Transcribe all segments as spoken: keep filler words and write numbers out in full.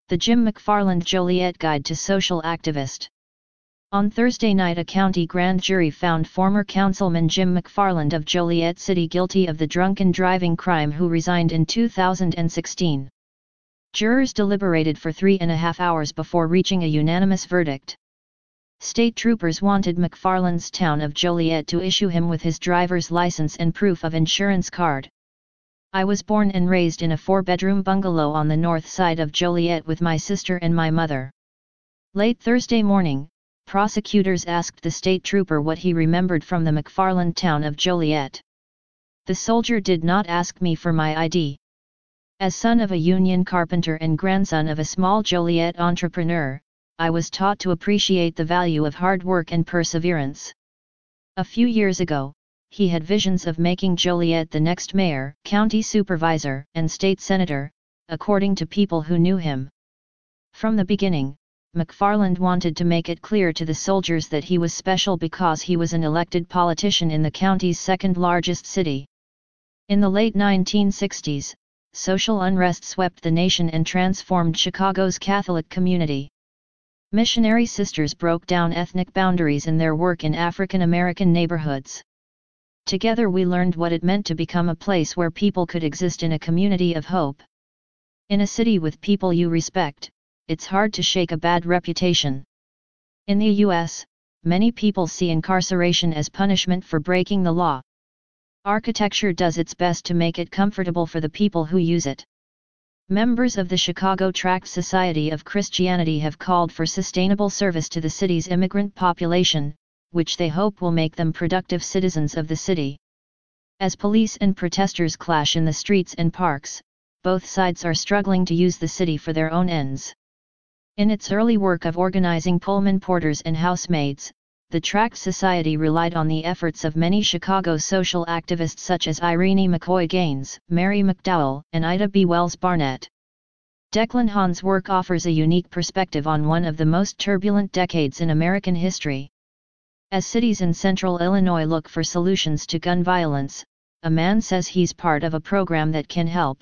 The Jim McFarland Joliet Guide to Social Activist. On Thursday night, a county grand jury found former councilman Jim McFarland of Joliet City guilty of the drunken driving crime, who resigned in two thousand sixteen. Jurors deliberated for three and a half hours before reaching a unanimous verdict. State troopers wanted McFarland's town of Joliet to issue him with his driver's license and proof of insurance card. "I was born and raised in a four-bedroom bungalow on the north side of Joliet with my sister and my mother." Late Thursday morning, prosecutors asked the state trooper what he remembered from the McFarland town of Joliet. "The soldier did not ask me for my I D. As son of a union carpenter and grandson of a small Joliet entrepreneur, I was taught to appreciate the value of hard work and perseverance. A few years ago, he had visions of making Joliet the next mayor, county supervisor, and state senator, according to people who knew him. From the beginning, McFarland wanted to make it clear to the soldiers that he was special because he was an elected politician in the county's second-largest city." In the late nineteen sixties, social unrest swept the nation and transformed Chicago's Catholic community. Missionary sisters broke down ethnic boundaries in their work in African American neighborhoods. Together we learned what it meant to become a place where people could exist in a community of hope. In a city with people you respect, it's hard to shake a bad reputation. In the U S, many people see incarceration as punishment for breaking the law. Architecture does its best to make it comfortable for the people who use it. Members of the Chicago Tract Society of Christianity have called for sustainable service to the city's immigrant population, which they hope will make them productive citizens of the city. As police and protesters clash in the streets and parks, both sides are struggling to use the city for their own ends. In its early work of organizing Pullman porters and housemaids, the Tract Society relied on the efforts of many Chicago social activists such as Irene McCoy Gaines, Mary McDowell, and Ida B. Wells Barnett. Declan Hahn's work offers a unique perspective on one of the most turbulent decades in American history. As cities in central Illinois look for solutions to gun violence, a man says he's part of a program that can help.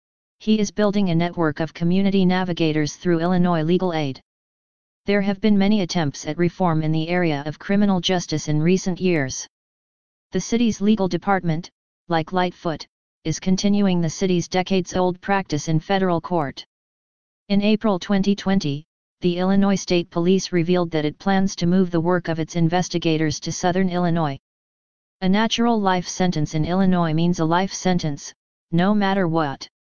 He is building a network of community navigators through Illinois Legal Aid. There have been many attempts at reform in the area of criminal justice in recent years. The city's legal department, like Lightfoot, is continuing the city's decades-old practice in federal court. In April twenty twenty, the Illinois State Police revealed that it plans to move the work of its investigators to southern Illinois. A natural life sentence in Illinois means a life sentence, no matter what.